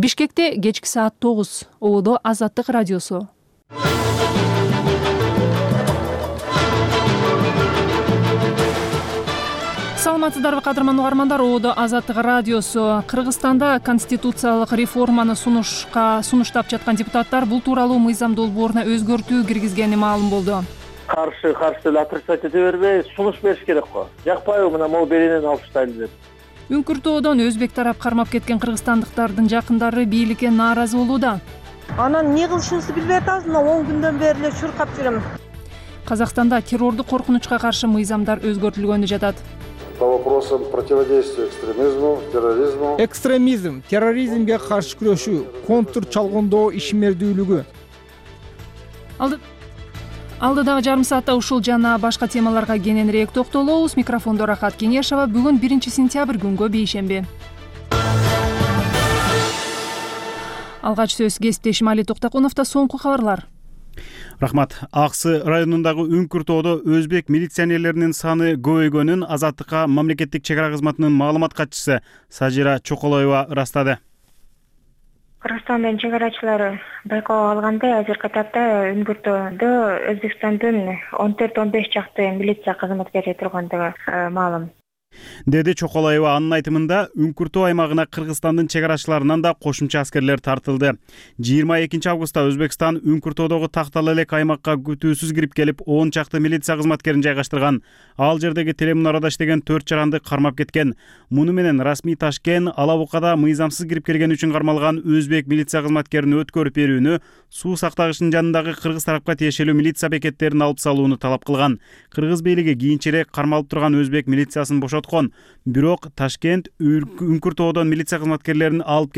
Бишкекте кечки саат 9. Оодо Азаттык радиосу. Саламатсыздарбы кадырман угармандар, Оодо Азаттык радиосу. Кыргызстанда конституциялык реформаны сунуштап жаткан депутаттар бул тууралуу мыйзам долбооруна өзгөртүү киргизгени маалым болду. Каршы отрицать эте бербей, сунуш бериш керек го. Жакпайбы мына могу беренени алып таштайлы деп. Үңкүртөдөн өзбек тарап кармап кеткен кыргызстандыктардын жакындары бийликке нааразы болууда. Анан эмне кылышыбызды билбей атабыз, мына 10 күндөн бери эле чуркап жүрөм. Казакстанда террордук коркунучка каршы мыйзамдар өзгөртүлгөнү жатат. По вопросам противодействия экстремизму, терроризму. Экстремизм, терроризмге каршы күрөшүү, контр чалгындоо ишмердүүлүгү. Алдыдагы жарым саатта ушул жана башка темаларга кененирээк токтолобуз. Микрофондо Рахат Кеңешова. Бүгүн 1 сентябрь күнгө бейшемби. Алгач сөз кесиптешим Али Токтакуновдо. Соңку кабарлар. Рахмат. Аксы районундагы Үңкүртөдө өзбек милиционерлеринин саны көбөйгөнүн Азаттыкка мамлекеттик чек ара кызматынын маалымат катчысы Сажира Чоколоева ырастады. Кыргызстандын чек арачылары байкоого алгандай азыркы тапта Үңкүртөдө Өзбекстандын 14-15 чакты милиция кызматкери тургандыгы маалым. Деди Чоколоева. Анын айтымында Үңкүртө аймагына Кыргызстандын чек арачыларынан да кошумча аскерлер тартылды. 22 августта Өзбекстан Үңкүртөдөгү тактал элек аймакка күтүүсүз кирип келип 10 чакты милиция кызматкерин жайгаштырган. Ал жердеги телемунарада иштеген 4 жаранды кармап кеткен. Муну менен расмий Ташкент Алабукада мыйзамсыз кирип келген үчүн кармалган өзбек милиция кызматкерин өткөрүп берүүнү, суу сактагычынын жанындагы кыргыз тарапка тиешелүү милиция бекеттерин алып салууну талап кылган. Кыргыз бийлиги кийинчерээк кармалып турган өзбек милициясын бошоткон. Бирок Ташкент Үңкүртөдөн милиция кызматкерлерин алып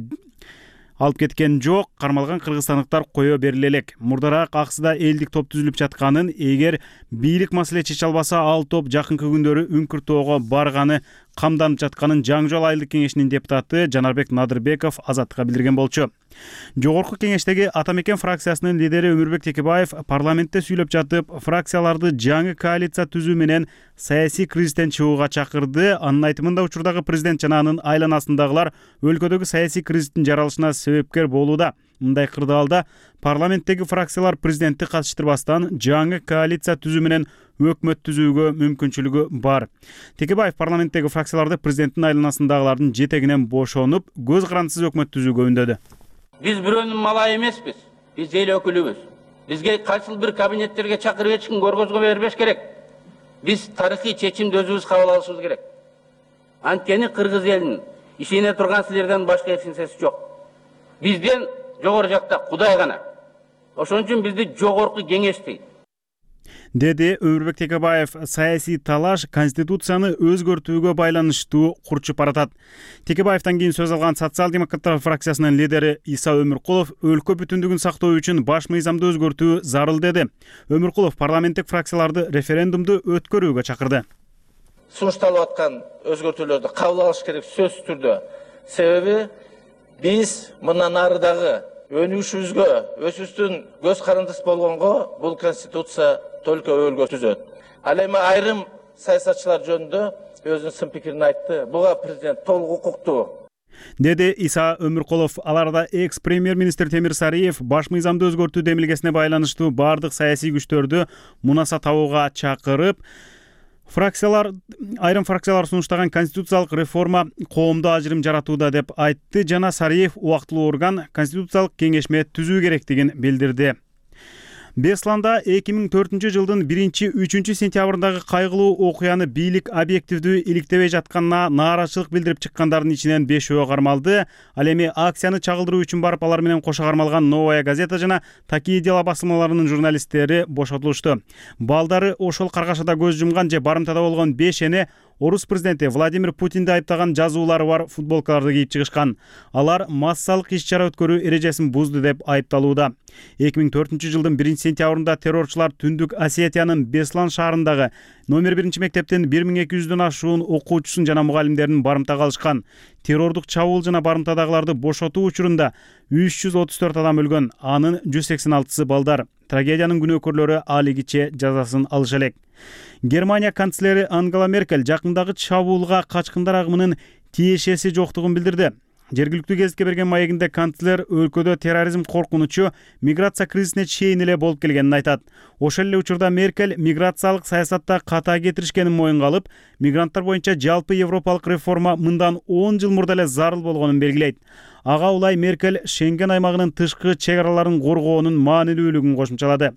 кеткен жок. Кармалган кыргызстандыктар кое бериле элек. Мурдараак аксыда элдик топ түзүлүп жатканын, эгер бийлик маселе чече албаса, ал топ жакынкы күндөрү Үңкүртөөгө барганы камданып жатканын Жаңы жол айылдык кеңешинин депутаты Жанарбек Надырбеков Азаттыкка билдирген болчу. Жогорку кеңештеги Ата Мекен фракциясынын лидери Өмүрбек Текебаев парламентте сүйлөп жатып, фракцияларды жаңы коалиция түзүү менен саясий кризистен чыгууга чакырды. Анын айтымында учурдагы президент жана анын айланасындагылар өлкөдөгү саясий кризистин жаралышына себепкер болууда. Мындай кырдаалда парламенттеги фракциялар президентти катыштырбастан жаңы коалиция түзүү менен өкмөт түзүүгө мүмкүнчүлүгү бар. Текебаев парламенттеги фракцияларды президенттин айланасындагылардын жетегинен бошонуп, көз карандысыз өкмөт түзүүгө үндөдү. Биз бирөөнүн малайы эмеспиз. Биз эл өкүлүбүз. Бизге кайсыл бир кабинеттерге чакырып эч ким көргөзгө бербеш керек. Биз тарыхый чечимди өзүбүз кабыл алышыбыз керек. Анткени кыргыз элинин ишене турган силерден башка эч нерсеси жок. Бизден жогору жакта Кудай гана. Ошон үчүн бизди жогорку кеңеш дейт. Деди Өмүрбек Текебаев. Саясий талаш конституцияны өзгөртүүгө байланыштуу курчуп баратат. Текебаевтан кийин сөз алган социал-демократтар фракциясынын лидери Иса Өмүркулов өлкө бүтүндүгүн сактоо үчүн баш мыйзамды өзгөртүү зарыл деди. Өмүркулов парламенттик фракцияларды референдумду өткөрүүгө чакырды. Сунушталып аткан өзгөртүүлөрдү кабыл алыш керек сөзсүз түрдө. Себеби биз мындан арыдагы өнүгүшүбүзгө, өсүбүздүн көз карандыс болгонго бул конституция только өлгө түзөт. Ал эми айрым саясатчылар жөнүндө өзүнүн сын пикирин айтты. Буга президент толук укуктуу. Деди Иса Өмүркулов. Аларда экс-премьер-министр Темир Сариев баш мыйзамды өзгөртүү демилгесине байланыштуу бардык саясий күчтөрдү мунаса табууга чакырып, айрым фракциялар сунуштаган конституциялык реформа коомдо ажырым жаратууда деп айтты жана Сариев убактылуу орган конституциялык кеңешме түзүү керектигин билдирди. Бесланда 2004 жылдын 1-3 сентябрындагы кайгылуу окуяны бийлик объективдүү иликтебей жатканына нааразычылык билдирип чыккандардын ичинен 5 кармалды. Ал эми акцияны чагылдыруу үчүн барып алар менен кошо кармалган Новая газета жана Такие дела басылмаларынын журналисттери бошотулушту. Балдары ошол каргашада көз жумган же барымтада болгон 5 эне орус президенти Владимир Путинди айыптаган жазуулары бар футболкаларды кийип чыгышкан. Алар массалык иш-чара өткөрүү эрежесин бузду деп айыпталууда. 2004 жылдын 1 сентябрында террорчулар Түндүк Осетиянын Беслан шаарындагы номер 1 мектептин 1200дөн ашуун окуучусун жана мугалимдерин барымтага алышкан. Террордук чабуул жана барымтадагыларды бошотуу учурунда 334 адам өлгөн, анын 186-сы балдар. Трагедиянын күнөөкөрлөрү алигиче жазасын алыша элек. Германия канцлери Ангела Меркель жакындагы чабуулга качкындар агымынын тиешеси жоктугун билдирди. Жергиликтүү гезитке берген маегинде канцлер өлкөдө терроризм коркунучу миграция кризисине чейин эле болуп келгенин айтат. Ошол эле учурда Меркель миграциялык саясатта ката кетиришкенин моюнга алып, мигранттар боюнча жалпы европалык реформа мындан 10 жыл мурда эле зарыл болгонун белгилейт. Ага улай Меркель Шенген аймагынын тышкы чек араларын коргоонун маанилүүлүгүн кошумчалады.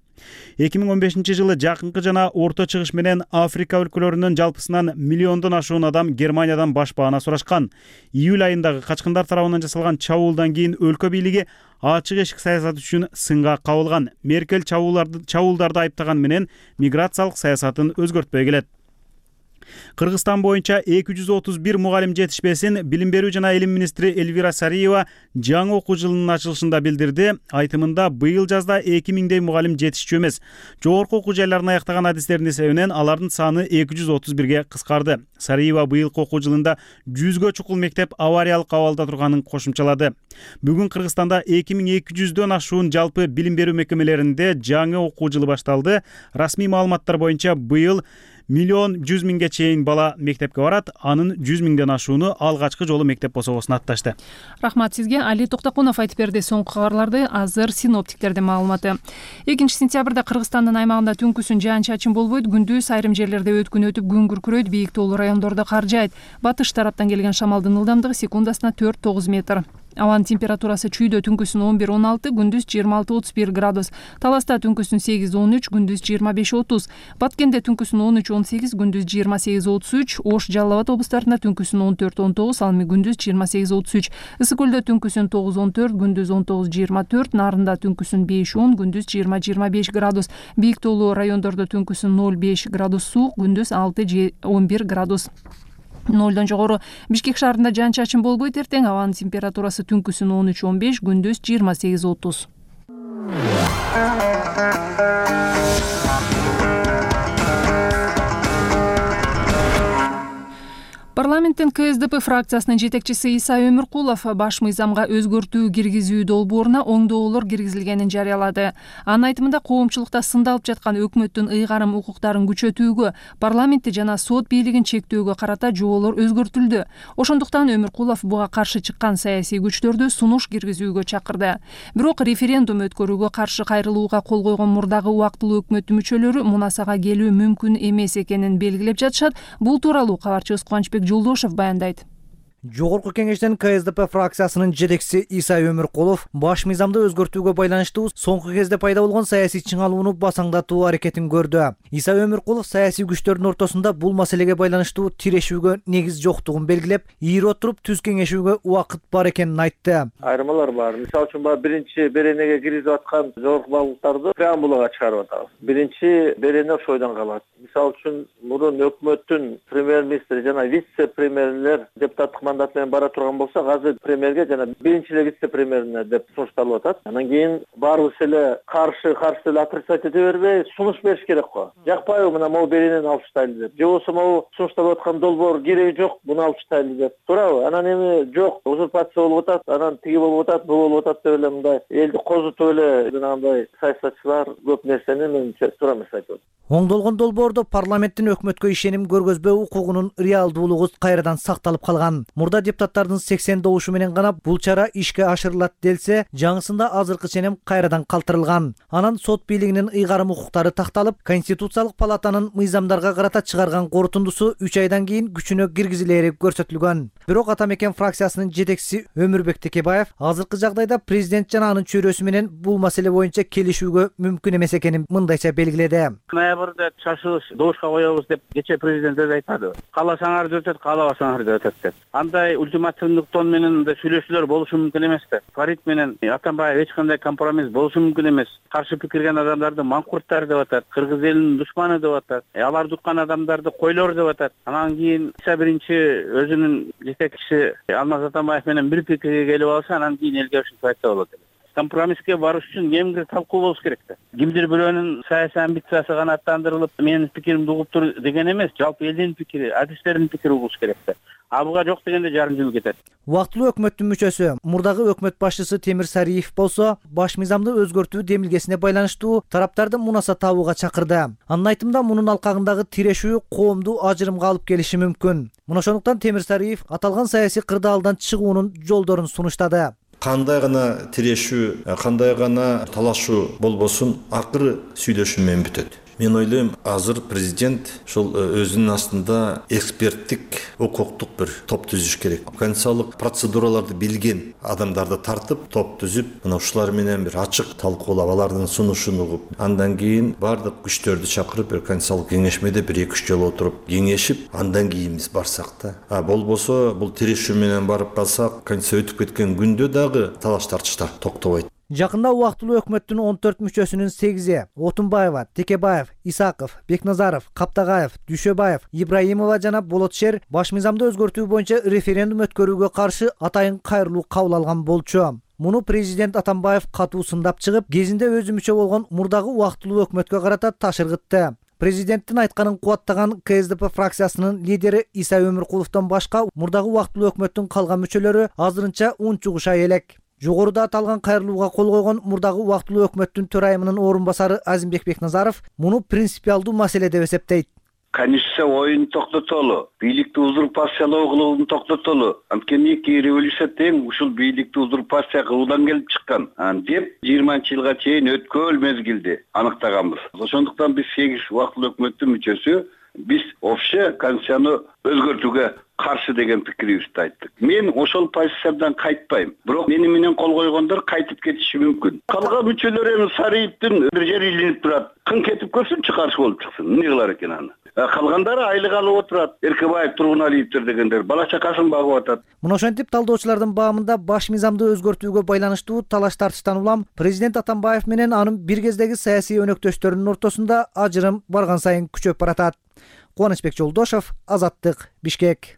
2015 жылы жакынкы жана орто чыгыш менен Африка өлкөлөрүнүн жалпысынан миллиондон ашуун адам Германиядан башпаана сурашкан. Июль айындагы качкындар тарабынан жасалган чабуулдан кийин өлкө бийлиги ачык эшик саясаты үчүн сынга кабылган. Меркель чабуулдарды айыптаган менен миграциялык саясатын өзгөртпөй келет. Кыргызстан боюнча 231 мугалим жетишпесин билим берүү жана илим министри Эльвира Сариева жаңы окуу жылынын ачылышында билдирди. Айтымында быйыл жазда 2000дей мугалим жетишчү эмес. Жогорку окуу жайларын аяктаган адистердин эсебинен алардын саны 231ге кыскарды. Сариева быйылкы окуу жылында 100гө чукул мектеп авариялык абалда турганын кошумчалады. Бүгүн Кыргызстанда 2200дөн ашуун жалпы билим берүү мекемелеринде жаңы окуу жылы башталды. Расмий маалыматтар боюнча быйыл 1,1 миллион чейин бала мектепке барат. Анын 100 миңден ашууну алгачкы жолу мектеп босогосуна атташты. Рахмат сизге. Али Токтокунов айтып берди соңку кабарларды. Азыр синоптиктердин маалыматы. 2-сентябрда Кыргызстандын аймагында түнкүсүн жаан-чачын болбойт. Күндүз айрым жерлерде өткүн өтүп күн күркүрөйт. Бийик тоолуу райондордо кар жаайт. Батыш тараптан келген шамалдын ылдамдыгы секундасына 4-9 метр. Абанын температурасы чүйдө түнкүсүн 11-16, күндүз 26-31 градус. Таласта түнкүсүн 8-13, күндүз 25-30. Баткенде түнкүсүн 13-18, күндүз 28-33. Ош, Жалал Абад облустарында түнкүсүн 14-19, ал эми күндүз 28-33. Ысык көлдө түнкүсүн 9-14, күндүз 19-24. Нарында түнкүсүн 5-10, күндүз 20-25 градус. Бийик тоолуу райондордо түнкүсүн 0-5 градус суук, күндүз 6-11 градус. 0дон жогору. Бишкек шаарында жаан-чачын болбойт эртең. Абанын температурасы түнкүсүн 13-15, күндүз 28-30. Парламенттин КСДП фракциясынын жетекчиси Иса Өмүркулов баш мыйзамга өзгөртүү киргизүү долбооруна оңдоолор киргизилгенин жарыялады. Анын айтымында коомчулукта сындалып жаткан өкмөттүн ыйгарым укуктарын күчөтүүгө, парламентти жана сот бийлигин чектөөгө карата жоболор өзгөртүлдү. Ошондуктан Өмүркулов буга каршы чыккан саясий күчтөрдү сунуш киргизүүгө чакырды. Бирок референдум өткөрүүгө каршы кайрылууга кол койгон мурдагы убактылуу өкмөттүн мүчөлөрү мунасага келүү мүмкүн эмес экенин белгилеп жатышат. Бул тууралуу кабарчыбыз Кубанычбек Жолдошев баяндайт. Жогорку кеңештен КСДП фракциясынын жетекчиси Иса Өмүркулов баш мыйзамды өзгөртүүгө байланыштуу соңку кезде пайда болгон саясий чыңалууну басаңдатуу аракетин көрдү. Иса Өмүркулов саясий күчтөрдүн ортосунда бул маселеге байланыштуу тирешүүгө негиз жоктугун белгилеп, ийип отуруп түз кеңешүүгө убакыт бар экенин айтты. Айырмалар бар. Мисалы үчүн биринчи беренеге киргизип аткан жогорку багыттарды преамбулага чыгарып атабыз. Биринчи берене ошойдон калат. Мисалы үчүн мурун өкмөттүн премьер-министри жана вице-премьерлер депутаттык мандат менен бара турган болсок, азыр премьерге жана биринчи эле вице-премьерине деп сунушталып атат. Анан кийин баарыбыз эле каршы эле отрицать эте бербей, сунуш бериш керек го. Жакпайбы мына могу беренени алып таштайлы деп. Же болбосо могу сунушталып аткан долбоор кереги жок, буну алып таштайлы деп. Туурабы? Анан эми жок, узурпация болуп атат, анан тиги болуп атат, бул болуп атат деп эле мындай элди козутуп эле жанагындай саясатчылар көп нерсени менимче туура эмес айтып атат. Оңдолгон долбоордо парламенттин өкмөткө ишеним көргөзбөө укугунун реалдуулугу кайрадан сакталып калган. Мурда депутаттардын 80 добушу менен гана бул чара ишке ашырылат делсе, жаңысында азыркы ченем кайрадан калтырылган. Анан сот бийлигинин ыйгарым укуктары такталып, Конституциялык палатанын мыйзамдарга карата чыгарган корутундусу 3 айдан кийин күчүнө киргизилери көрсөтүлгөн. Бирок ата мекен фракциясынын жетекчиси Өмүрбек Текебаев азыркы жагдайда президент жана анын чөйрөсү менен бул маселе боюнча келишүүгө мүмкүн эмес экенин мындайча белгиледи. Ноябрда чашылыш добушка коебуз деп кече президент өзү айтады. Кааласаңар да өтөт, каалабасаңар да өтөт деп. Андай ультимативдик тон менен сүйлөшүүлөр болушу мүмкүн эмес да. Фарид менен Атамбаев эч кандай компромисс болушу мүмкүн эмес. Каршы пикирген адамдарды маңкурттар деп атат, кыргыз элинин душманы деп атат. Аларды уккан адамдарды койлор деп атат. Анан кийин Иса биринчи өзүнүн жетекчиси Алмаз Атамбаев менен бир пикирге келип алса, анан кийин элге ушинтип айтса болот эле. компромисске барыш үчүн кеминдир талкуу болуш керек да. Кимдир бирөөнүн саясий амбициясы канааттандырылып, менин пикиримди угуп тур деген эмес, жалпы элдин пикири, адистердин пикири угуш керек да. Буга жок дегенде жарым жыл кетет. Убактылуу өкмөттүн мүчөсү, мурдагы өкмөт башчысы Темир Сариев болсо, баш мыйзамды өзгөртүү демилгесине байланыштуу тараптарды мунаса табууга чакырды. Анын айтымында мунун алкагындагы тирешүү коомду ажырымга алып келиши мүмкүн. Мына ошондуктан Темир Сариев аталган саясий кырдаалдан чыгуунун жолдорун сунуштады. Кандай гана тирешүү, кандай гана талашуу болбосун, акыры сүйлөшүү менен бүтөт. Мен ойлойм, азыр президент ошол өзүнүн астында эксперттик, укуктук бир топ түзүш керек. Конституциялык процедураларды билген адамдарды тартып, топ түзүп, мына ушулар менен бир ачык талкуулап, алардын сунушун угуп, андан кийин бардык күчтөрдү чакырып, бир конституциялык кеңешмеде 1-2 жолу отуруп, кеңешип, андан кийин биз барсак да. Болбосо, бул тирешүү менен барып калсак, конституция өтүп кеткен күндө дагы талаш тартыштар токтобойт. Жакында убактылуу өкмөттүн 14 мүчөсүнүн 8-и Отунбаева, Текебаев, Исаков, Бекназаров, Каптагаев, Дүйшөбаев, Ибраимова жана Болотшер баш мыйзамды өзгөртүү боюнча референдум өткөрүүгө каршы атайын кайрылуу кабыл алган болчу. Муну президент Атамбаев катуу сындап чыгып, кезинде өзү мүчө болгон мурдагы убактылуу өкмөткө карата таш ыргытты. Президенттин айтканын кубаттаган КСДП фракциясынын лидери Иса Өмүркуловдон башка мурдагы убактылуу өкмөттүн калган мүчөлөрү азырынча унчугуша элек. Жогоруда аталган кайрылууга кол койгон мурдагы убактылуу өкмөттүн төрайымынын орун басары Азимбек Бекназаров муну принципиалдуу маселе деп эсептейт. Конституция оюну токтотолу, бийликти узурпациялоо кылуун токтотолу. Анткени эки революция тең ушул бийликти узурпация кылуудан келип чыккан деп 20-жылга чейин өткөн мезгилде аныктаганбыз. Ошондуктан биз 8 убактылуу өкмөттүн мүчөсү биз вообще конституцияны өзгөртүүгө каршы деген пикирибизди айттык. Мен ошол позициямдан кайтпайм. Бирок мени менен кол койгондор кайтып кетиши мүмкүн. Калган мүчөлөр эми Сариевдин бир жери илинип турат. Кын кетип көрсүнчү, каршы болуп чыксын. Эмне кылар экен аны? Калгандары айлык алып отурат. Эркебаев, Тургуналиевдер дегендер бала чакасын багып атат. Мына ошентип талдоочулардын баамында баш мыйзамды өзгөртүүгө байланыштуу талаш тартыштан улам президент Атамбаев менен анын бир кездеги саясий өнөктөштөрүнүн ортосунда ажырым барган сайын күчөп баратат. Кубанычбек Жолдошов, Азаттык, Бишкек.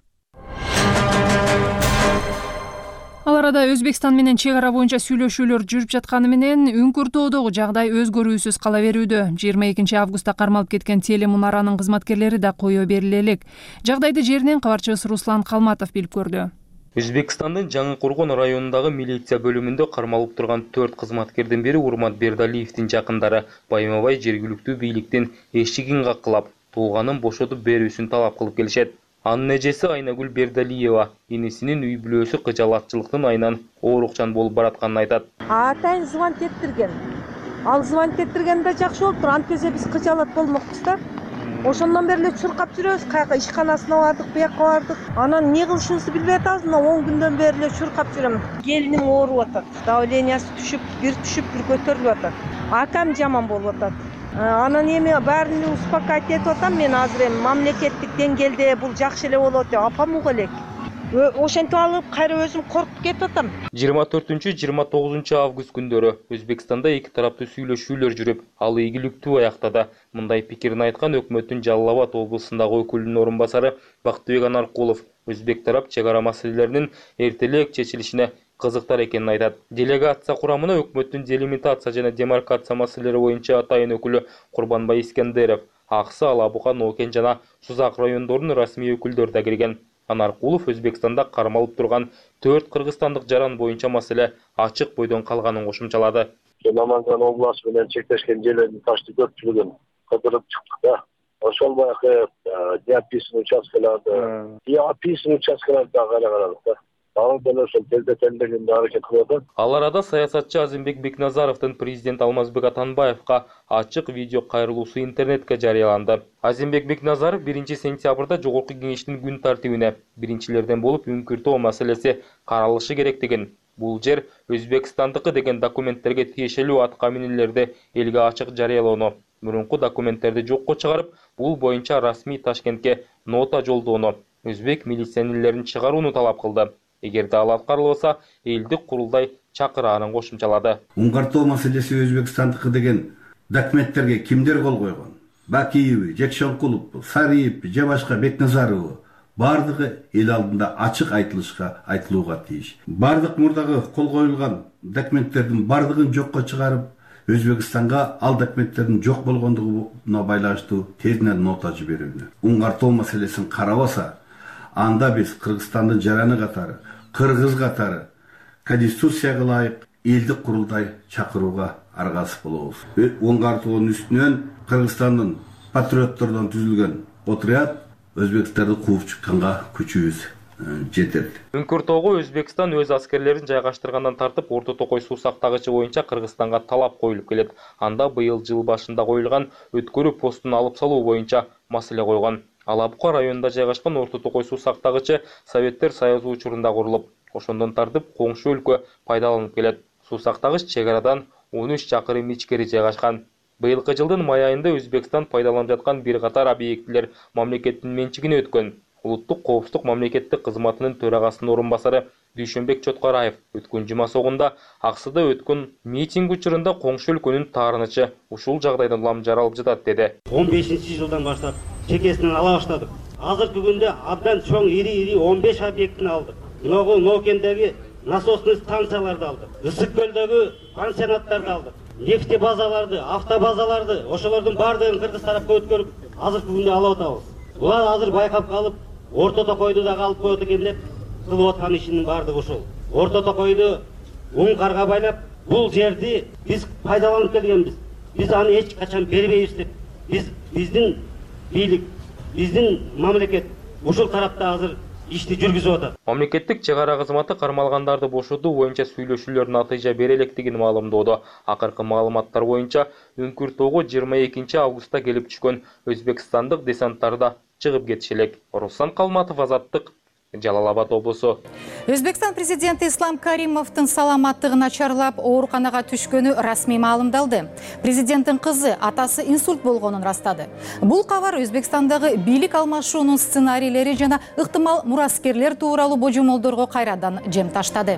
Ал арада Өзбекстан менен чек ара боюнча сүйлөшүүлөр жүрүп жатканы менен Үңкүртөөдөгү жагдай өзгөрүүсүз кала берүүдө. 22 августта кармалып кеткен телемунаранын кызматкерлери да кое бериле элек. Жагдайды жеринен кабарчыбыз Руслан Калматов билип көрдү. Өзбекстандын Жаңы Кургон районундагы милиция бөлүмүндө кармалып турган 4 кызматкердин бири Урмат Бердалиевдин жакындары байма-бай жергиликтүү бийликтин эшигин какылап, тууганын бошотуп берүүсүн талап кылып келишет. Анын эжеси Айнагүл Бердалиева инисинин үй бүлөсү кыжалатчылыктын айынан оорукчан болуп баратканын айтат. Атайын звонок эттирген. Ал звонок эттиргенде жакшы болуптур. Антесе биз кыжалат болмокпуз да. Ошондон бери эле чуркап жүрөбүз. Кайка ишканасына бардык, буякка бардык. Анан эмне кылышыбызды билбей атабыз. Мына 10 күндөн бери эле чуркап жүрөм. Келиним ооруп атат. Давлениясы түшүп, бир көтөрүлүп атат. Акам жаман болуп атат. Анан эми баарын успокаивать этип атам. Мен азыр эми мамлекеттик деңгээлде бул жакшы эле болот деп апам уга элек. Ошентип алып, кайра өзүм коркуп кетип атам. 24-29 август күндөрү Өзбекстанда эки тараптуу сүйлөшүүлөр жүрүп, ал ийгиликтүү аяктады. Мындай пикирин айткан өкмөттүн Жалал Абад облусундагы өкүлүнүн орун басары Бактыбек Анаркулов өзбек тарап чек ара маселелеринин эртелээк чечилишине кызыктар экенин айтат. Делегация курамына өкмөттүн делимитация жана демаркация маселелери боюнча атайын өкүлү Курбанбай Искендеров, Аксы, Алабуга, Нокен жана Сузак райондорунун расмий өкүлдөрү да кирген. Анаркулов Өзбекстанда кармалып турган 4 кыргызстандык жаран боюнча маселе ачык бойдон калганын кошумчалады. Наманган областы менен чектешкен жерлердин ташты көпчүлүгүн кыдырып чыктык да. Ошол баягы неописанный участкаларды караганбыз да. Ал арада саясатчы Азимбек Бекназаровдун президент Алмазбек Атамбаевга ачык видео кайрылуусу интернетке жарыяланды. Азимбек Бекназаров 1 сентябрда жогорку кеңештин күн тартибине биринчилерден болуп Үңкүртөө маселеси каралышы керектигин, бул жер Өзбекстандыкы деген документтерге тиешелүү атка минелерди элге ачык жарыялоону, мурунку документтерди жокко чыгарып, бул боюнча расмий Ташкентке нота жолдоону, өзбек милиционерлерин чыгарууну талап кылды. Эгерде ал аткарылбаса, элдик курултай чакыраанын кошумчалады. Үңкүртөө маселеси Өзбекстандыкы деген документтерге кимдер кол койгон? Бакиев, Жекшенкулов, Сариев же башка Бекназаров бардығы ел алдында ачык айтылууга тийиш. Бардык мурдагы кол коюлган документтердин бардыгын жокко чыгарып, Өзбекстанга ал документтердин жок болгондугуна байланыштуу тезинен нота жиберүүнү. Уңгартуу маселесин карабаса, анда биз Кыргызстандын жараны катары, Кыргыз катары конституцияга ылайык элдик курултай чакырууга аргасыз болобуз. Уңгартуунун үстүнөн Кыргызстандын патриоттордон түзүлгөн отряд Өзбекстарды кууп чыкканга күчүбүз жетет. Үңкүртөөгө Өзбекстан өз аскерлерин жайгаштыргандан тартып Орто Токой суу сактагычы боюнча Кыргызстанга талап коюлуп келет. Анда быйыл жыл башында коюлган өткөрүү постун алып салуу боюнча маселе койгон. Алабука районунда жайгашкан Орто Токой суу сактагычы Советтер Союзу учурунда курулуп, ошондон тартып коңшу өлкө пайдаланып келет. Суу сактагыч чек арадан 13 чакырым ичкери жайгашкан. Быйылкы жылдын май айында Өзбекстан пайдаланып жаткан бир катар объектилер мамлекеттин менчигине өткөн. Улуттук коопсуздук мамлекеттик кызматынын төрагасынын орун басары Дүйшөнбек Чоткараев өткөн жума согунда Аксыда өткөн митинг учурунда коңшу өлкөнүн таарынычы ушул жагдайдан улам жаралып жатат деди. 15-жылдан баштап чекесинен ала баштадык. Азыркы күндө абдан чоң ири 15 объектини алдык. Ноокендеги насосный станцияларды алдык. Ысык көлдөгү пансионаттарды алдык. Нефти базаларды, автобазаларды, ошолордун бардыгын Кыргыз тарапка өткөрүп, азыркы күндө алып атабыз. Булар азыр байкап калып, Орто Токойду да алып коет экен деп кылып аткан ишинин бардыгы ошол. Орто Токойду уң карга байлап, бул жерди биз пайдаланып келгенбиз. Биз аны эч качан бербейбиз деп, биздин бийлик, биздин мамлекет ушул тарапта азыр ишти жүргүзүп атат. Мамлекеттик чек ара кызматы кармалгандарды бошотуу боюнча сүйлөшүүлөр натыйжа бере электигин маалымдоодо. Акыркы маалыматтар боюнча Үңкүртөөгө 22 августта келип түшкөн өзбекстандык десанттар да чыгып кетишелек. Руслан Калматов, Азаттык, Жалал Абад облусу. Өзбекстан президенти Ислам Каримовдун саламаттыгы начарлап, ооруканага түшкөнү расмий маалымдалды. Президенттин кызы атасы инсульт болгонун растады. Бул кабар Өзбекстандагы бийлик алмашуунун сценарийлери жана ыктымал мураскерлер тууралуу божомолдорго кайрадан жем таштады.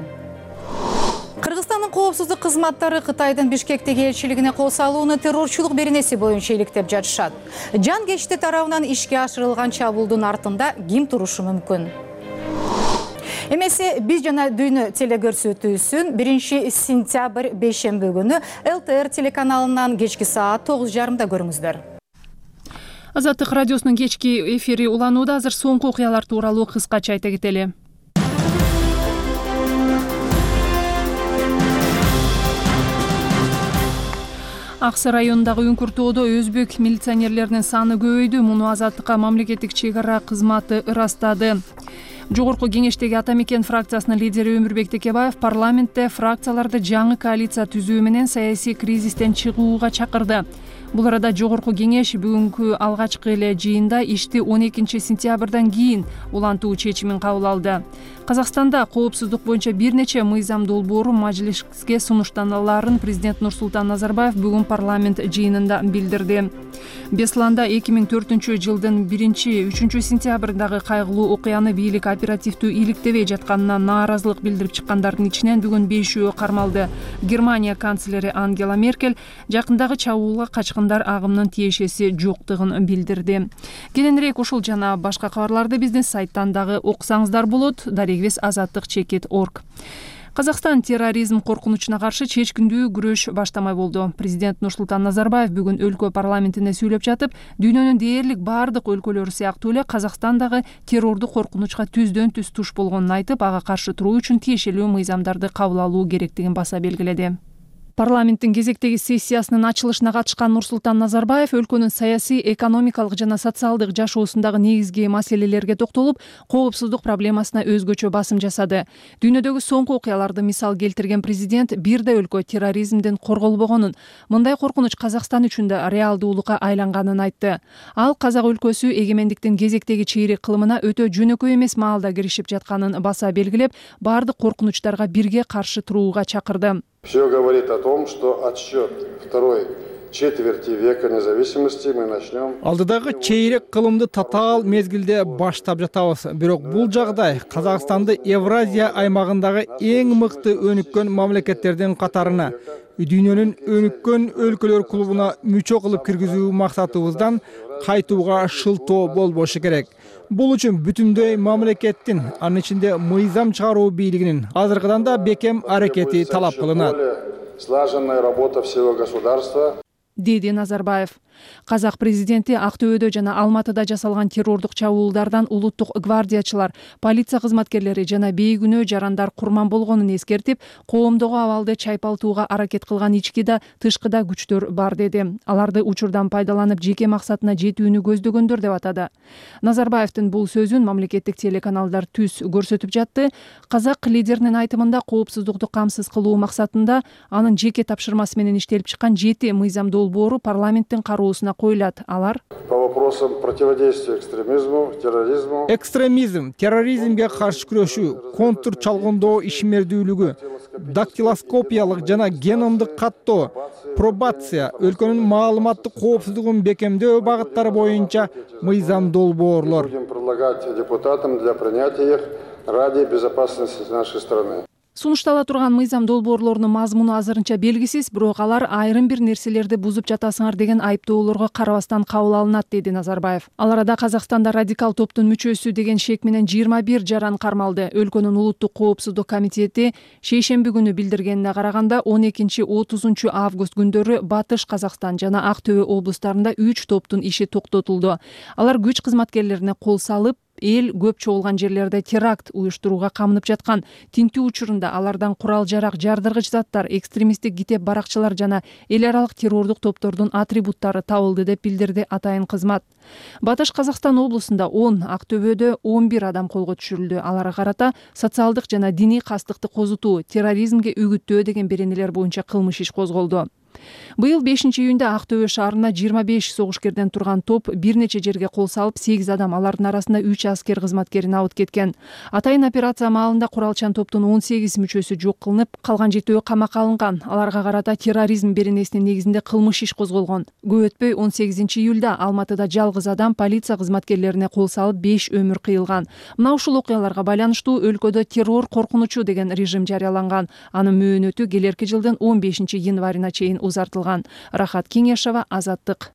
Кыргызстандын коопсуздук кызматтары Кытайдын Бишкектеги элчилигине кол салууну террорчулук беренеси боюнча иликтеп жатышат. Жан-кечти тарабынан ишке ашырылган чабуулдун артында ким турушу мүмкүн? Эмесе биз жана дүйнө телекөрсөтүүсүн 1-сентябрь бейшемби күнү ЛТР телеканалынан кечки саат 9:30 көрүңүздөр. Азаттык радиосунун кечки эфири уланууда. Азыр соңку окуялар тууралуу кыскача айта кетели. Аксы районундагы Үңкүртөодө өзбек милиционерлеринин саны көбөйдү. Муну Азаттыкка мамлекеттик чек ара кызматы ырастады. Жогорку кеңештеги Ата Мекен фракциясынын лидери Өмүрбек Текебаев парламентте фракцияларды жаңы коалиция түзүү менен саясий кризистен чыгууга чакырды. Бул арада жогорку кеңеш бүгүнкү алгачкы эле жыйында ишти 12 сентябрдан кийин улантуу чечимин кабыл алды. Казакстанда коопсуздук боюнча бир нече мыйзам долбоору мажлиске сунуштаналарын президент Нурсултан Назарбаев бүгүн парламент жыйынында билдирди. Бесланда 2004 жылдын 1-3 сентябрдагы кайгылуу окуяны бийлик оперативдүү иликтебей жатканына нааразылык билдирип чыккандардын ичинен бүгүн 5-өө кармалды. Германия канцлери Ангела Меркель жакындагы чабуулга качкындар агымынын тиешеси жоктугун билдирди. Кененирээк ушул жана башка кабарларды биздин сайттан дагы окусаңыздар болот. Дарегибиз azatlik.org. Казакстан терроризм коркунучуна каршы чечкиндүү күрөш баштамай болду. Президент Нурсултан Назарбаев бүгүн өлкө парламентине сүйлөп жатып, дүйнөнүн дээрлик бардык өлкөлөрү сыяктуу эле Казакстандагы террорду коркунучка түздөн-түз туш болгонун айтып, ага каршы туруу үчүн тиешелүү мыйзамдарды кабыл алуу керектигин баса белгиледи. Парламенттин кезектеги сессиясынын ачылышына катышкан Нурсултан Назарбаев өлкөнүн саясий, экономикалык жана социалдык жашоосундагы негизги маселелерге токтолуп, коопсуздук проблемасына өзгөчө басым жасады. Дүйнөдөгү соңку окуяларды мисал келтирген президент бир да өлкө терроризмден корголбогонун, мындай коркунуч Казакстан үчүн да реалдуулукка айланганын айтты. Ал Казак өлкөсү эгемендиктин кезектеги чейрек кылымына өтө жөнөкөй эмес маалда киришип жатканын баса белгилеп, бардык коркунучтарга бирге каршы турууга чакырды. Все говорит о том, что отсчет второй четверти века независимости мы начнем. Алдыдагы чейрек кылымды татаал мезгилде баштап жатабыз. Бирок бул жагдай Казакстанды Евразия аймагындагы эң мыкты өнүккөн мамлекеттердин катарына, дүйнөнүн өнүккөн өлкөлөр клубуна мүчө кылып киргизүү максатыбыздан кайтууга шылтоо болбошу керек. Бул үчүн бүтүндөй мамлекеттин, анын ичинде мыйзам чыгаруу бийлигинин азыркыдан да бекем аракети талап кылынат. Слаженная работа всего государства. Деди Назарбаев. Казак президенти Актөбөдө жана Алматыда жасалган террордук чабуулдардан улуттук гвардиячылар, полиция кызматкерлери жана бейгүнөө жарандар курман болгонун эскертип, коомдогу абалды чайпалтууга аракет кылган ички да, тышкы да күчтөр бар деди. Аларды учурдан пайдаланып жеке максатына жетүүнү көздөгөндөр деп атады. Назарбаевдин бул сөзүн мамлекеттик телеканалдар түз көрсөтүп жатты. Казак лидеринин айтымында коопсуздукту камсыз кылуу максатында анын жеке тапшырмасы менен иштелип чыккан 7 мыйзам долбоору парламенттин кароосуна коюлат. Алар по вопросам противодействия экстремизму, терроризму. Экстремизм, терроризмге каршы күрөшүү, контур чалгындоо ишмердүүлүгү, дактилоскопиялык жана геномдук каттоо, пробация, өлкөнүн маалыматтык коопсуздугун бекемдөө багыттары боюнча мыйзам долбоорлор. Будем предлагать депутатам для принятия их ради безопасности нашей страны. Сунуштала турган мыйзам долбоорлорунун мазмуну азырынча белгисиз, бирок алар айрым бир нерселерди бузуп жатасыңар деген айыптоолорго карабастан кабыл алынат, деди Назарбаев. Ал арада Казакстанда радикал топтун мүчөсү деген шек менен 21 жаран кармалды. Өлкөнүн улуттук коопсуздук комитети шейшемби күнү билдиргенине караганда 12-30 август күндөрү Батыш Казакстан жана Актөбө облустарында 3 топтун иши токтотулду. Алар күч кызматкерлерине кол салып, эл көп чогулган жерлерде теракт уюштурууга камынып жаткан. Тинтүү учурунда алардан курал-жарак, жардыргыч заттар, экстремисттик китеп баракчалар жана эл аралык террордук топтордун атрибуттары табылды деп билдирди атайын кызмат. Батыш Казакстан облусунда 10, Актөбөдө 11 адам колго түшүрүлдү. Аларга карата социалдык жана диний кастыкты козутуу, терроризмге үгүттөө деген беренелер боюнча кылмыш иш козголду. Быйыл 5-июнда Актөбө шаарына 25 согушкерден турган топ бир нече жерге кол салып, 8 адам, алардын арасында 3 аскер кызматкерин алып кеткен. Атайын операция маалында куралчан топтун 18 мүчөсү жок кылынып, калган 7-өө камакка алынган. Аларга карата терроризм беренесинин негизинде кылмыш иш козголгон. Көп өтпөй 18-июлда Алматыда жалгыз адам полиция кызматкерлерине кол салып 5 өмүр кыйылган. Мына ушул окуяларга байланыштуу өлкөдө террор коркунучу деген режим жарыяланган. Анын мөөнөтү келерки жылдын 15 январына чейин узартылган. Рахат Кеңешова, Азаттык.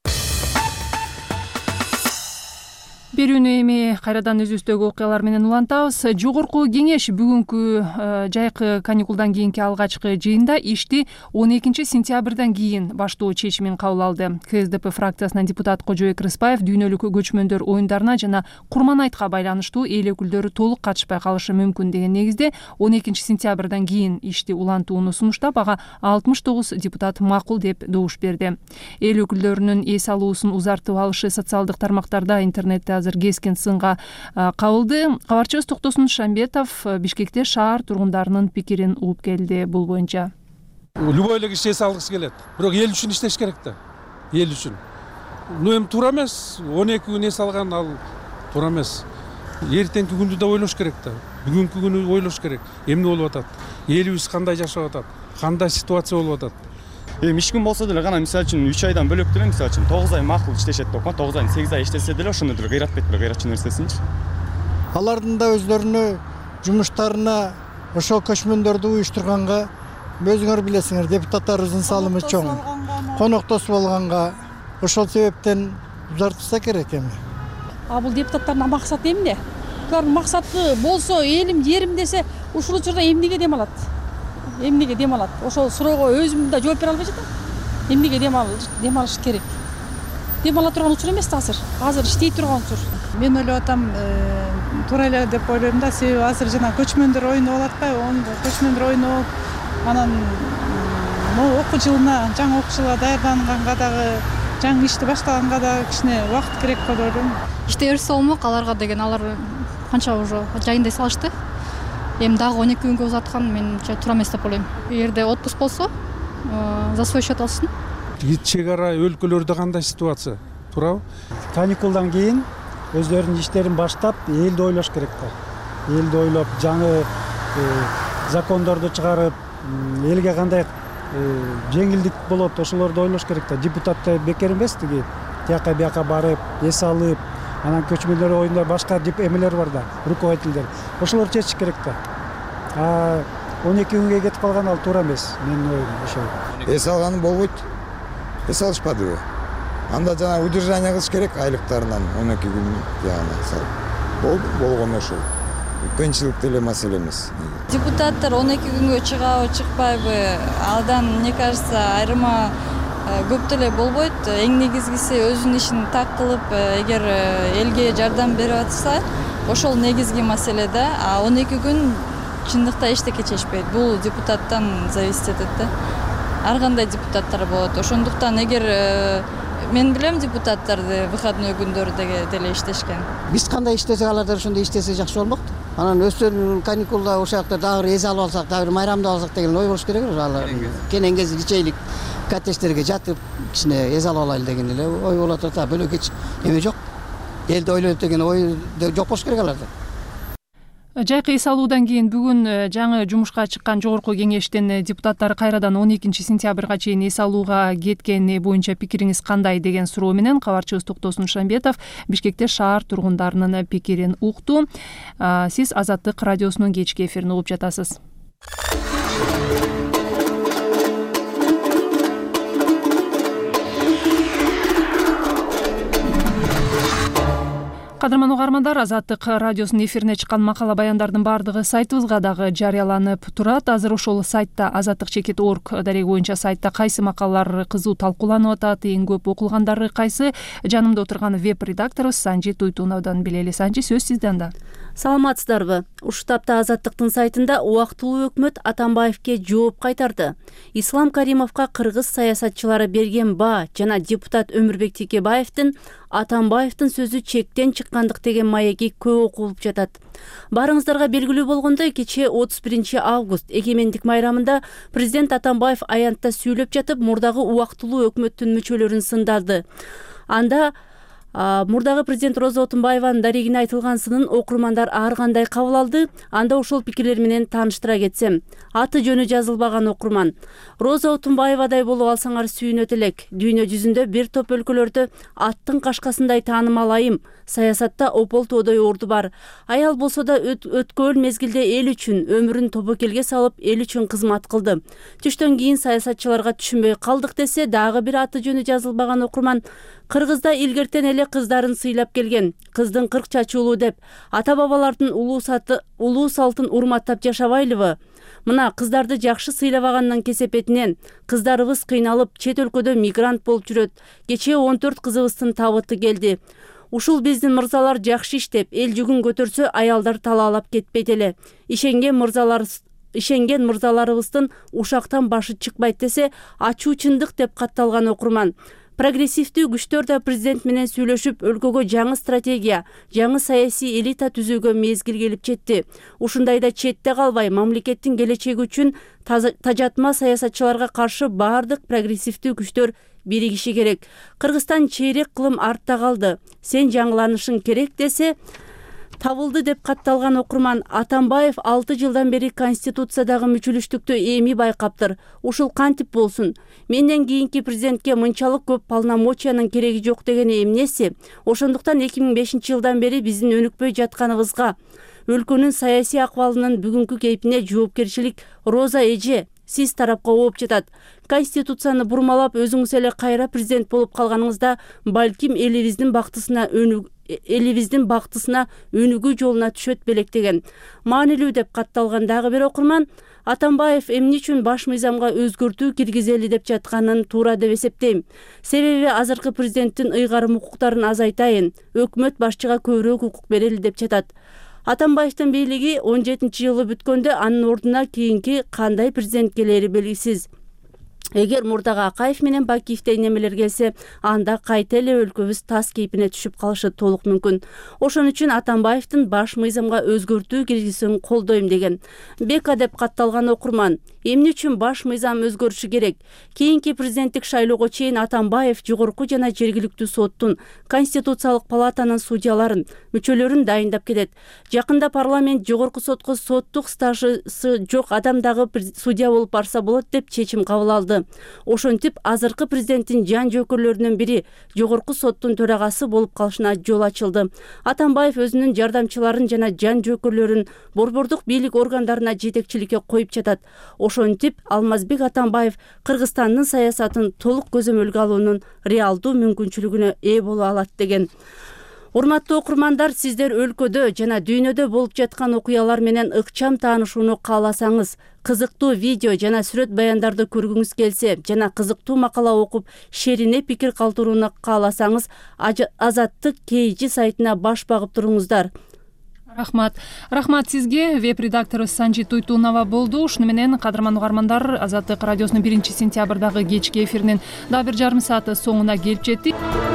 Берүүнү эми кайрадан өзүбүздөгү окуялар менен улантабыз. Жогорку кеңеш бүгүнкү жайкы каникулдан кийинки алгачкы жыйында ишти 12 сентябрдан кийин баштоо чечимин кабыл алды. КСДП фракциясынан депутат Кожобек Рыспаев дүйнөлүк көчмөндөр оюндарына жана Курман айтка байланыштуу эл өкүлдөрү толук катышпай калышы мүмкүн деген негизде 12 сентябрдан кийин ишти улантууну сунуштап, ага 69 депутат макул деп добуш берди. Эл өкүлдөрүнүн эс алуусун узартып алышы социалдык тармактарда, интернетте азыр кескен сынга кабылды. Кабарчыбыз Токтосун Шамбетов Бишкекте шаар тургундарынын пикирин угуп келди бул боюнча. Любой эле киши эс алгысы келет. Бирок эл үчүн иштеш керек да. Эл үчүн. Эми туура эмес. 12 күн эс алган ал туура эмес. Эртеңки күндү да ойлош керек да. Бүгүнкү күнү ойлош керек. Эмне болуп атат? Элибиз кандай жашап атат? Кандай ситуация болуп атат? Эми иш күн болсо деле гана мисалы үчүн 3 айдан бөлөк деле мисалы үчүн 9 ай макул иштешет деп коет. 9 ай 8 ай иштесе деле ошондой деле кыйратпайт, бирок кыйратчу нерсесинчи. Алардын да өздөрүнө жумуштарына ошол көчмөндөрдү уюштурганга өзүңөр билесиңер, депутаттарыбыздын салымы чоң. Коноктос болгонга ошол себептен узартылса керек эми. Бул депутаттардын максаты эмне? Булардын максаты болсо элим, жерим десе, ушул учурда эмнеге дем алат? Эмнеге дем алат? Ошол суроого өзүм да жооп бере албай жатам. Эмнеге дем алыш керек? Дем ала турган учур эмес азыр. Азыр иштей турган учур. Мен ойлоп атам, туура эле деп ойлойм да, себеби азыр жана көчмөндөр оюну болуп атпайбы? Көчмөндөр оюну анан окуу жылына, жаңы окуу жылга даярданганга дагы, жаңы ишти баштаганга дагы кичине убакыт керек болуп ойлойм. Иште өрсө болмок, аларга деген алар канча уже жайында салышты. Эми дагы 12 күнгө узаткан менимче туура эмес деп ойлойм. Эгерде отпуск болсо, за свой счет алсын. Чек ара өлкөлөрдө кандай ситуация? Туурабы? Каникулдан кийин өздөрүнүн иштерин баштап, элди ойлош керек да. Элди ойлоп, жаңы закондорду чыгарып, элге кандай жеңилдик болот, ошолорду ойлош керек да. Депутатты бекер эмес тиги тияка бияка барып, эс алып, анан көчмөндөр оюнда башка эмелер бар да, руководителдер. Ошолор чечиш керек да. 12 күнгө кетип калган ал туура эмес, менин оюм ошол. Эс алганы болбойт. Эс алышпадыбы? Анда жана удержание кылыш керек айлыктарынан 12 күн жагына салып. Болгон ошол. Кыйынчылык деле маселе эмес. Депутаттар 12 күнгө чыгабы, чыкпайбы? Алдан, мне кажется, айрыма көп деле болбойт. Эң негизгиси өзүнүн ишин так кылып, эгер элге жардам берип атса, ошол негизги маселе да. А 12 күн чындыкта эчтеке чечпейт. Бул депутаттан зависит этет да. Ар кандай депутаттар болот. Ошондуктан эгер мен билем депутаттарды выходной күндөрү деле иштешкен. Биз кандай иштесек алардар ошондой иштесе жакшы болмок. Анан өздөрүнүн каникулда ошол жакта дагы бир эс алып алсак, дагы бир майрамда алсак деген ой болуш керек алар. Кенен кез ичейлик коттедждерге жатып, кичине эс алып алайлы деген эле ой болот да. Бөлөк эч эме жок. Элди ойлойт деген ой жок болуш керек аларда. Жайкы эс алуудан кийин бүгүн жаңы жумушка чыккан жогорку кеңештин депутаттары кайрадан 12 сентябрга чейин эс алууга кеткени боюнча пикириңиз кандай деген суроо менен кабарчыбыз Токтосун Шамбетов Бишкекте шаар тургундарынын пикирин укту. Сиз Азаттык радиосунун кечки эфирин угуп жатасыз. Кадырман угармандар, Азаттык радиосунун эфирине чыккан макала баяндардын баардыгы сайтыбызга дагы жарыяланып турат. Азыр ошол сайтта azattik.org дареги боюнча сайтта кайсы макалалар кызуу талкууланып атат, эң көп окулгандары кайсы? Жанымда отурган веб-редакторубуз Санжи Туйтуновдон билели. Санжи, сөз сизде анда. Саламатсыздарбы? Ушул тапта Азаттыктын сайтында убактылуу өкмөт Атамбаевке жооп кайтарды. Ислам Каримовго кыргыз саясатчылары берген баа жана депутат Өмүрбек Текебаевдин Атамбаевдин сөзү чектен чыккандык деген маеги көп окулуп жатат. Барыңыздарга белгилүү болгондой, кечээ 31 август эгемендик майрамында президент Атамбаев аянтта сүйлөп жатып, мурдагы убактылуу өкмөттүн мүчөлөрүн сындады. Анда мурдагы президент Роза Отунбаеванын дарегине айтылган сынын окурмандар ар кандай кабыл алды. Анда ошол пикирлер менен тааныштыра кетсем. Аты жөнү жазылбаган окурман. Роза Отунбаевадай болуп алсаңар сүйүнөт элек. Дүйнө жүзүндө бир топ өлкөлөрдө аттын кашкасындай таанымал айым, саясатта ополтоодой орду бар. Аял болсо да өткөн мезгилде эл үчүн өмүрүн тобокелге салып, эл үчүн кызмат кылды. Түштөн кийин саясатчыларга түшүнбөй калдык десе, дагы бир аты жөнү жазылбаган окурман Кыргызда илгертен эле кыздарын сыйлап келген, кыздын 40 чачуулуу деп, ата бабалардын улуу салтын урматтап жашабайлыбы? Мына кыздарды жакшы сыйлабагандан кесепетинен кыздарыбыз кыйналып, чет өлкөдө мигрант болуп жүрөт. Кечээ 14 кызыбыздын табыты келди. Ушул биздин мырзалар жакшы иштеп, эл жүгүн көтөрсө, аялдар талаалап кетпейт эле. Ишенген мырзаларыбыздын ушактан башы чыкпайт десе, ачуу чындык деп катталган окурман. Прогрессивдүү күчтөр да президент менен сүйлөшүп, өлкөгө жаңы стратегия, жаңы саясий элита түзүүгө мезгил келип жетти. Ушундайда четте калбай, мамлекеттин келечеги үчүн тажатма саясатчыларга каршы баардык прогрессивдүү күчтөр биригиши керек. Кыргызстан чейрек кылым артта калды. Сен жаңыланышың керек десе, табылды деп катталган окурман. Атамбаев 6 жылдан бери конституциядагы мүчүлүштүктү эми байкаптыр. Ушул кантип болсун? Менден кийинки президентке мынчалык көп полномочиянын кереги жок дегени эмнеси? Ошондуктан 2005 жылдан бери биздин өнүкпөй жатканыбызга, өлкөнүн саясий акыбалынын бүгүнкү кейпине жоопкерчилик Роза эже сиз тарапка ооп жатат. Конституцияны бурмалап, өзүңүз эле кайра президент болуп калганыңызда, балким элибиздин бактысына өнүгүү жолуна түшөт белек деген. Маанилүү деп катталган дагы бир окурман, Атамбаев эмне үчүн баш мыйзамга өзгөртүү киргизели деп жатканын туура деп эсептейм. Себеби азыркы президенттин ыйгарым укуктарын азайтайын, өкмөт башчыга көбүрөөк укук берели деп жатат. Атамбаевдин бийлиги 17-жылы бүткөндө анын ордуна кийинки кандай президент келери белгисиз. Эгер мурдагы Акаев менен Бакиевдей немелер келсе, анда кайта эле өлкөбүз тас кейпине түшүп калышы толук мүмкүн. Ошон үчүн Атамбаевдин баш мыйзамга өзгөртүү киргизүүсүн колдойм деген. Бека деп катталган окурман. Эмне үчүн баш мыйзам өзгөрүшү керек? Кийинки президенттик шайлоого чейин Атамбаев жогорку жана жергиликтүү соттун, Конституциялык палатанын судьяларын, мүчөлөрүн дайындап келет. Жакында парламент жогорку сотко соттук стажысы жок адам дагы судья болуп барса болот деп чечим кабыл алды. Ошентип азыркы президенттин жан жөөкөрлөрүнүн бири жогорку соттун төрагасы болуп калышына жол ачылды. Атамбаев өзүнүн жардамчыларын жана жан жөөкөрлөрүн борбордук бийлик органдарына жетекчиликке коюп жатат. Ошентип Алмазбек Атамбаев Кыргызстандын саясатын толук көзөмөлгө алуунун реалдуу мүмкүнчүлүгүнө ээ боло алат деген. Урматтуу окурмандар, сиздер өлкөдө жана дүйнөдө болуп жаткан окуялар менен ыкчам таанышууну кааласаңыз, кызыктуу видео жана сүрөт баяндарды көргүңүз келсе жана кызыктуу макала окуп, шерине пикир калтырууну кааласаңыз, Азаттык KG сайтына баш багып туруңуздар. Рахмат сизге. Веб-редактору Санжи Туйтунова болду. Ушуну менен кадырман угармандар, Азаттык радиосунун 1 сентябрдагы кечки эфиринин дагы бир жарым сааты соңуна келип жеттик.